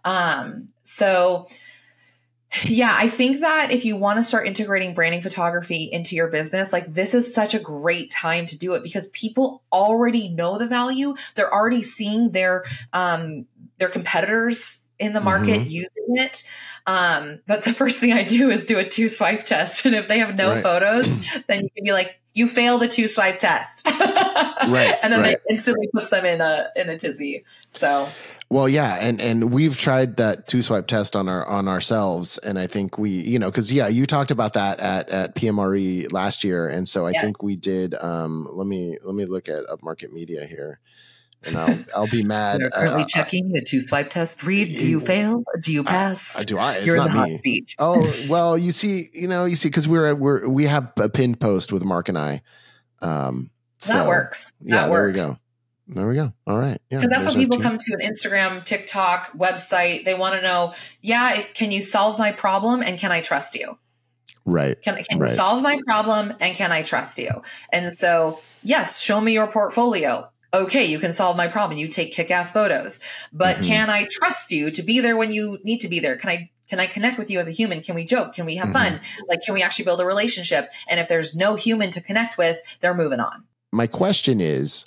Yeah, I think that if you want to start integrating branding photography into your business, like, this is such a great time to do it, because people already know the value. They're already seeing their competitors in the market using it. But the first thing I do is do a 2 swipe test. And if they have no photos, then you can be like, you failed the 2 swipe test. And then they instantly puts them in a tizzy. So. Well, yeah. And we've tried that 2 swipe test on ourselves. And I think cause you talked about that at PMRE last year. And so I think we did, let me look at Upmarket Media here, and I'll be mad. You're currently checking the 2 swipe test. Reed, do you fail? Do you pass? Do I? It's You're not in the me. hot seat. Oh, well, you see, cause we have a pinned post with Mark and I. That works. That works. There we go. All right. Yeah. Because that's when people come to an Instagram, TikTok, website. They want to know, can you solve my problem, and can I trust you? Right. Can you solve my problem, and can I trust you? And so, yes, show me your portfolio. Okay, you can solve my problem. You take kick-ass photos. But can I trust you to be there when you need to be there? Can I connect with you as a human? Can we joke? Can we have fun? Like, can we actually build a relationship? And if there's no human to connect with, they're moving on. My question is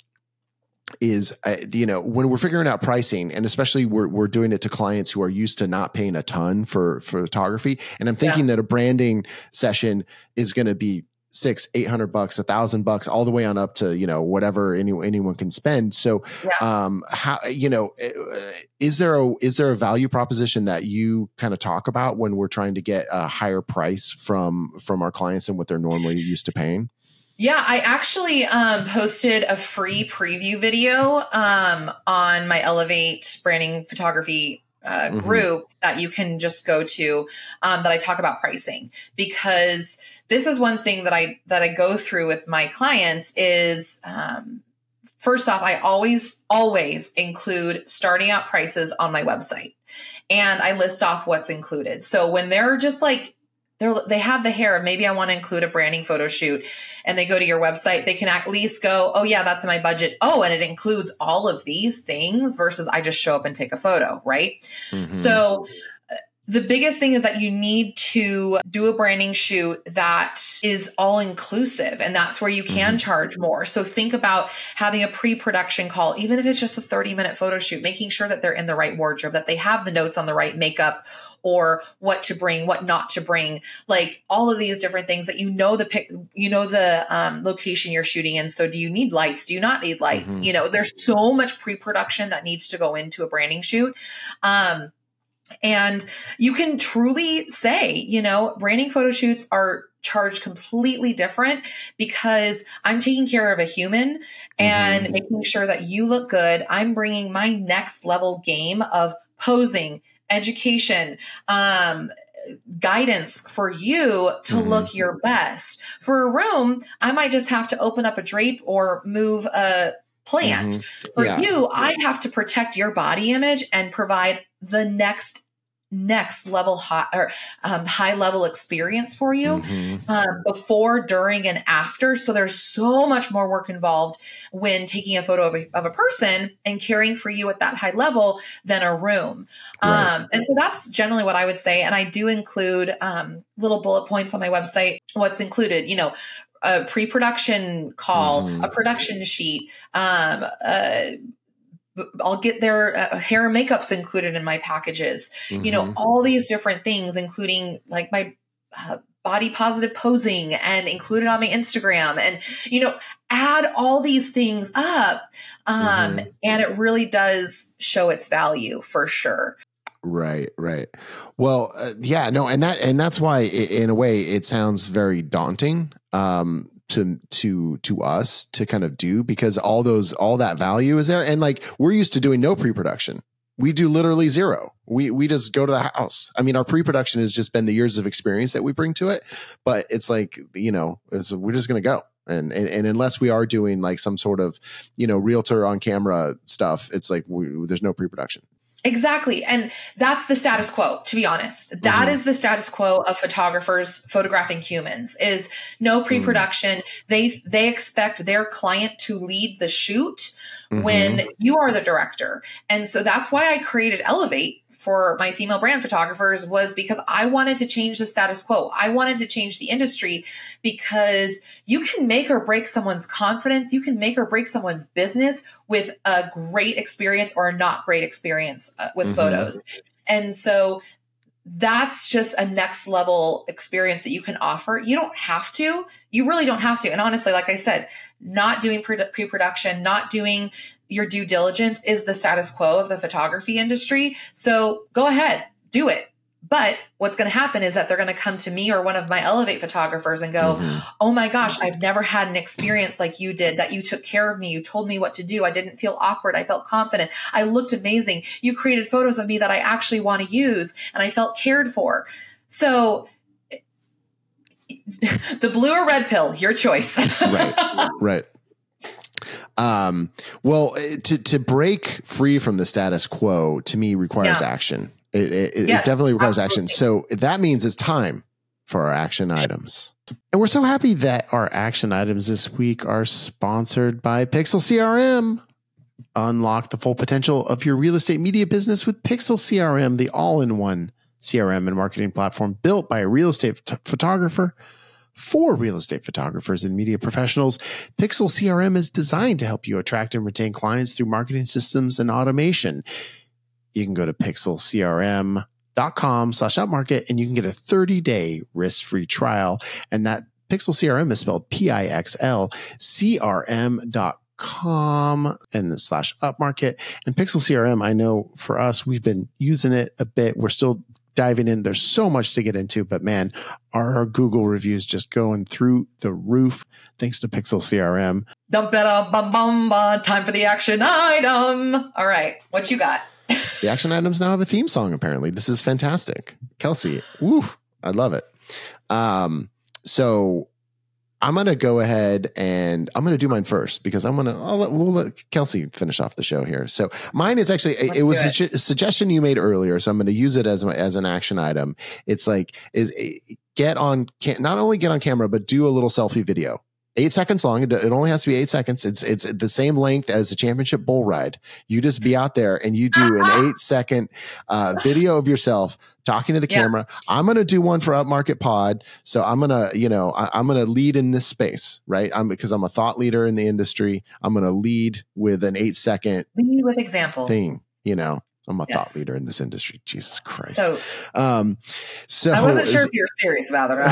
when we're figuring out pricing, and especially we're doing it to clients who are used to not paying a ton for photography. And I'm thinking that a branding session is going to be $600-$800, $1,000, all the way on up to, whatever anyone can spend. So, how, is there a value proposition that you kind of talk about when we're trying to get a higher price from our clients and what they're normally used to paying? Yeah, I actually posted a free preview video on my Elevate Branding Photography group that you can just go to that I talk about pricing, because this is one thing that I go through with my clients is first off, I always include starting out prices on my website, and I list off what's included. So when they're just like, they have the hair, maybe I want to include a branding photo shoot, and they go to your website, they can at least go, oh yeah, that's in my budget. Oh, and it includes all of these things versus I just show up and take a photo, right? So the biggest thing is that you need to do a branding shoot that is all inclusive, and that's where you can charge more. So think about having a pre-production call, even if it's just a 30-minute photo shoot, making sure that they're in the right wardrobe, that they have the notes on the right makeup, or what to bring, what not to bring, like all of these different things that the location you're shooting in. So do you need lights? Do you not need lights? There's so much pre-production that needs to go into a branding shoot. And you can truly say, you know, branding photo shoots are charged completely different because I'm taking care of a human and making sure that you look good. I'm bringing my next level game of posing, education, guidance for you to look your best. For a room, I might just have to open up a drape or move a plant. For you, I have to protect your body image and provide the next level high level experience for you before, during, and after. So there's so much more work involved when taking a photo of a person and caring for you at that high level than a room. And so that's generally what I would say. And I do include little bullet points on my website, what's included, you know, a pre-production call, a production sheet, I'll get their hair and makeup's included in my packages, you know, all these different things, including like my body positive posing and included on my Instagram, and, you know, add all these things up. And it really does show its value for sure. Right. Well, and that's why in a way it sounds very daunting, to us to kind of do, because all that value is there. And like, we're used to doing no pre-production. We do literally zero. We just go to the house. I mean, our pre-production has just been the years of experience that we bring to it, but it's like, you know, we're just going to go. And unless we are doing like some sort of, you know, realtor on camera stuff, it's like there's no pre-production. Exactly. And that's the status quo, to be honest. That is the status quo of photographers photographing humans, is no pre-production. They expect their client to lead the shoot when you are the director. And so that's why I created Elevate for my female brand photographers, was because I wanted to change the status quo. I wanted to change the industry, because you can make or break someone's confidence. You can make or break someone's business with a great experience or a not great experience with photos. And so that's just a next level experience that you can offer. You don't have to, you really don't have to. And honestly, like I said, not doing pre-production, not doing your due diligence is the status quo of the photography industry. So go ahead, do it. But what's going to happen is that they're going to come to me or one of my Elevate photographers and go, oh my gosh, I've never had an experience like you did, that you took care of me. You told me what to do. I didn't feel awkward. I felt confident. I looked amazing. You created photos of me that I actually want to use, and I felt cared for. So the blue or red pill, your choice. Right. Well, to break free from the status quo, to me, requires action. It definitely requires action. So that means it's time for our action items. And we're so happy that our action items this week are sponsored by Pixel CRM. Unlock the full potential of your real estate media business with Pixel CRM, the all-in-one CRM and marketing platform built by a real estate photographer for real estate photographers and media professionals. Pixel CRM is designed to help you attract and retain clients through marketing systems and automation. You can go to pixelcrm.com/upmarket and you can get a 30-day risk-free trial. And that Pixel CRM is spelled PIXLCRM.com and then /upmarket. And Pixel CRM, I know for us, we've been using it a bit. We're still diving in. There's so much to get into, but man, our Google reviews just going through the roof thanks to Pixel CRM. Time for the action item. All right, what you got? The action items now have a theme song, apparently. This is fantastic. Kelsey, woo, I love it. So I'm going to go ahead and I'm going to do mine first, because we'll let Kelsey finish off the show here. So mine is actually, it was a suggestion you made earlier. So I'm going to use it as an action item. It's like, not only get on camera, but do a little selfie video. 8 seconds long. It only has to be 8 seconds. It's the same length as a championship bull ride. You just be out there and you do an 8-second video of yourself talking to the camera. I'm going to do one for Upmarket Pod. So I'm going to, I'm going to lead in this space, right? Because I'm a thought leader in the industry. I'm going to lead with an 8-second lead with example thing, I'm a thought leader in this industry. Jesus Christ. So so I wasn't sure if you were serious about it.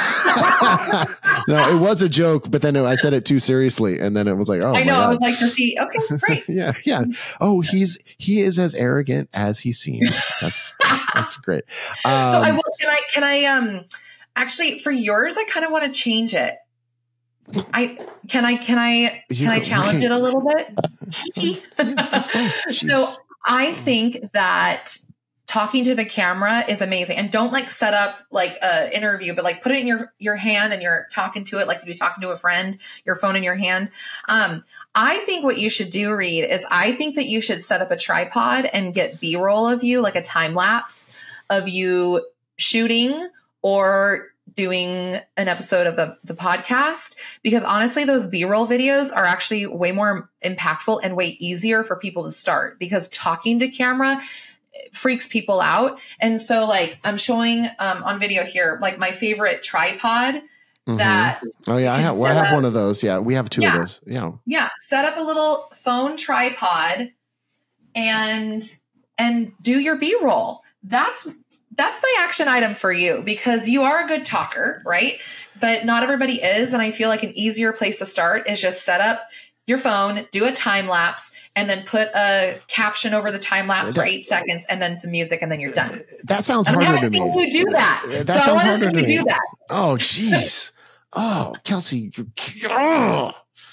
No, it was a joke, but then I said it too seriously, and then it was like, oh, I know. I was like, does he? Okay, great. yeah. Oh, he is as arrogant as he seems. That's great. So I will. Can I? Actually, for yours, I kind of want to change it. Can I challenge it a little bit? That's fine. So I think that talking to the camera is amazing, and don't like set up like a interview, but like put it in your hand and you're talking to it like you'd be talking to a friend, your phone in your hand. I think what you should do, Reed, is I think that you should set up a tripod and get B-roll of you, like a time lapse of you shooting or doing an episode of the podcast, because honestly, those B-roll videos are actually way more impactful and way easier for people to start, because talking to camera freaks people out. And so like I'm showing on video here, like my favorite tripod that. Oh yeah. I have one of those. Yeah. We have two of those. Yeah. Yeah. Set up a little phone tripod and do your B-roll. That's my action item for you, because you are a good talker, right? But not everybody is. And I feel like an easier place to start is just set up your phone, do a time lapse, and then put a caption over the time lapse for 8 seconds and then some music, and then you're done. That sounds harder to me. You do that. That sounds harder to me. Do that. Oh, jeez. Oh, Kelsey. Oh.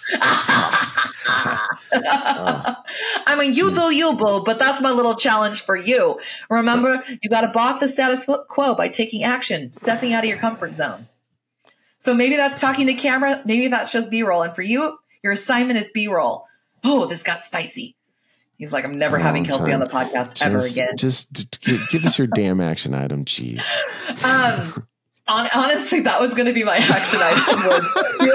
I mean, you do you, boo, but that's my little challenge for you. Remember, you got to balk the status quo by taking action, stepping out of your comfort zone. So maybe that's talking to camera. Maybe that's just B-roll. And for you, your assignment is B-roll. Oh, this got spicy. He's like, I'm never having Kelsey on the podcast ever again. Just give us your damn action item. Jeez. Honestly, that was going to be my action item.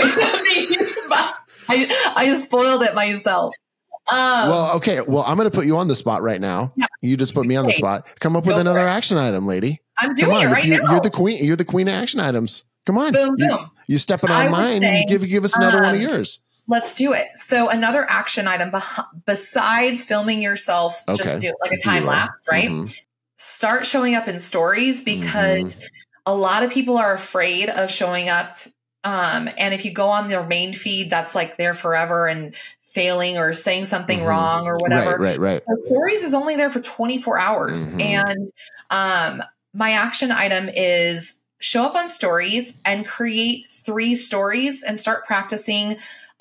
I spoiled it myself. Well, okay. Well, I'm going to put you on the spot right now. Yeah. You just put me on the spot. Come up with another action item, lady. I'm doing it right now. You're the queen. You're the queen of action items. Come on. Boom, boom. You stepping on mine. Give us another one of yours. Let's do it. So another action item besides filming yourself, just do like a time lapse, right? Mm-hmm. Start showing up in stories, because a lot of people are afraid of showing up. And if you go on their main feed, that's like there forever and failing or saying something wrong or whatever. Right. The stories is only there for 24 hours. And my action item is show up on stories and create 3 stories and start practicing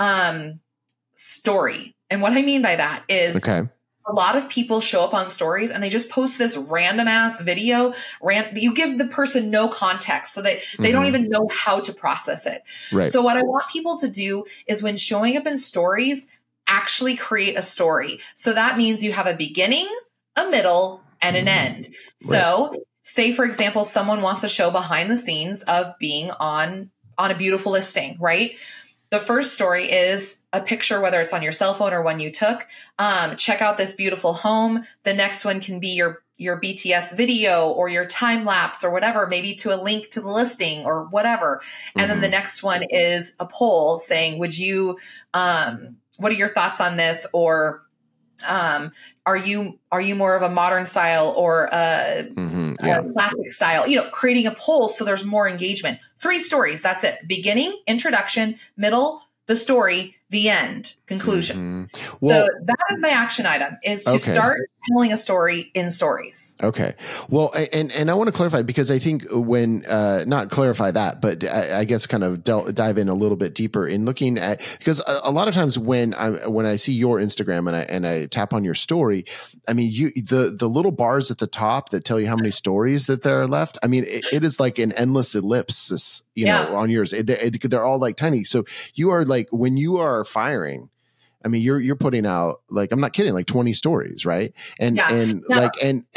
story. And what I mean by that is a lot of people show up on stories and they just post this random ass video. You give the person no context, so that they don't even know how to process it. Right. So what I want people to do is, when showing up in stories, actually create a story. So that means you have a beginning, a middle, and an end. So say, for example, someone wants to show behind the scenes of being on a beautiful listing, right? The first story is a picture, whether it's on your cell phone or one you took. Check out this beautiful home. The next one can be your BTS video or your time lapse or whatever, maybe to a link to the listing or whatever. And then the next one is a poll saying, would you, what are your thoughts on this? Or are you more of a modern style or a classic style? Creating a poll so there's more engagement. 3 stories. That's it. Beginning, introduction, middle, the story, the end, conclusion. Well, so that is my action item, is to start telling a story in stories. Okay. Well, and I want to clarify, because I think when, not clarify that, but I guess kind of dive in a little bit deeper in looking at, because a lot of times when I see your Instagram and I tap on your story, I mean, the little bars at the top that tell you how many stories that there are left. I mean, it is like an endless ellipsis, on yours. They're all like tiny. So you are like, when you are firing, I mean, you're putting out, like, I'm not kidding, like 20 stories, right? And part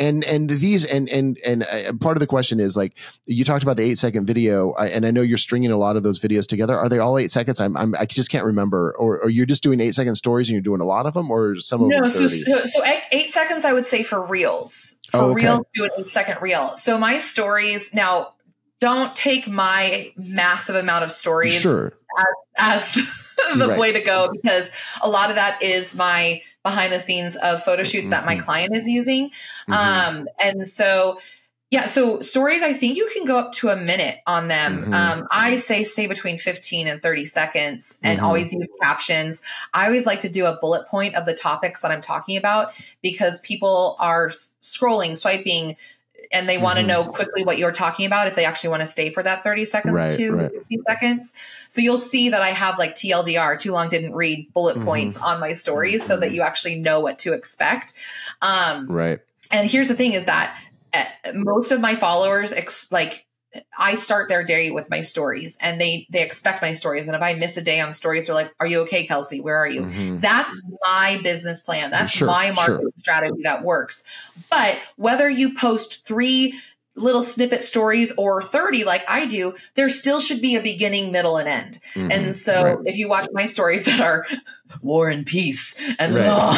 of the question is, like, you talked about the 8-second video, and I know you're stringing a lot of those videos together. Are they all 8 seconds? I just can't remember. Or you're just doing 8-second stories and you're doing a lot of them, or some of them 30? So 8 seconds, I would say, for reels. Reels, do an 8-second reel. So my stories now, don't take my massive amount of stories as the way to go, because a lot of that is my behind the scenes of photo shoots that my client is using. And so, yeah, so stories, I think you can go up to a minute on them. I say stay between 15 and 30 seconds and always use captions. I always like to do a bullet point of the topics that I'm talking about because people are scrolling, swiping, and they want to know quickly what you're talking about if they actually want to stay for that 30 seconds to 50 seconds. So you'll see that I have like TLDR, too long didn't read bullet points on my stories so that you actually know what to expect. And here's the thing is that most of my followers, I start their day with my stories and they expect my stories. And if I miss a day on stories, they're like, are you okay, Kelsey? Where are you? That's my business plan. That's my marketing strategy that works. But whether you post 3 little snippet stories or 30 like I do, there still should be a beginning, middle, and end. And so if you watch my stories that are war and peace and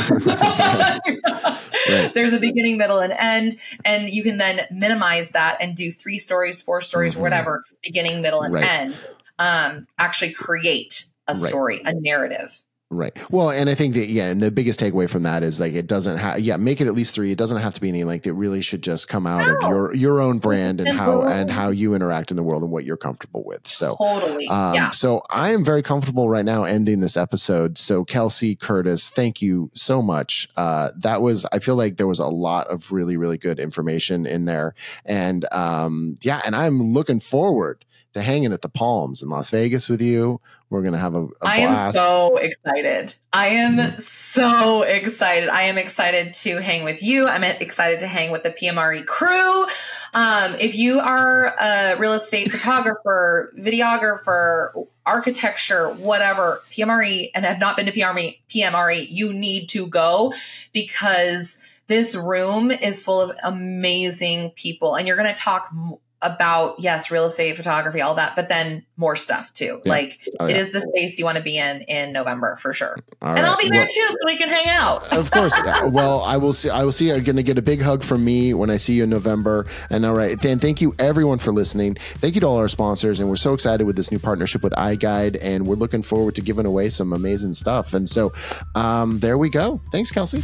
there's a beginning, middle, and end. And you can then minimize that and do 3 stories, 4 stories, whatever, beginning, middle, and end. Actually create a story, a narrative. Right. Well, and I think that, and the biggest takeaway from that is like, it doesn't have, make it at least 3. It doesn't have to be any length. It really should just come out of your own brand and how you interact in the world and what you're comfortable with. So totally. So I am very comfortable right now ending this episode. So Kelsey, Curtis, thank you so much. I feel like there was a lot of really, really good information in there. And and I'm looking forward to hanging at the Palms in Las Vegas with you. We're going to have a blast. I am so excited. I am so excited. I am excited to hang with you. I'm excited to hang with the PMRE crew. If you are a real estate photographer, videographer, architecture, whatever, PMRE, and have not been to PMRE, you need to go because this room is full of amazing people. And you're going to talk about, real estate, photography, all that, but then more stuff too. It is the space you want to be in November for sure. And I'll be there too, so we can hang out. Of course. Well, I will see. You're going to get a big hug from me when I see you in November. And all right, Dan, thank you everyone for listening. Thank you to all our sponsors. And we're so excited with this new partnership with iGuide, and we're looking forward to giving away some amazing stuff. And so there we go. Thanks, Kelsey.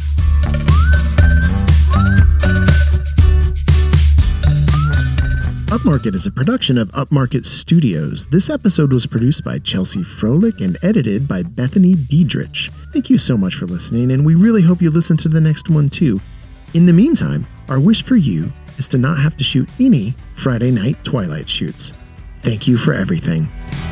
Upmarket is a production of Upmarket Studios. This episode was produced by Chelsea Froelich and edited by Bethany Diedrich. Thank you so much for listening, and we really hope you listen to the next one too. In the meantime, our wish for you is to not have to shoot any Friday night Twilight shoots. Thank you for everything.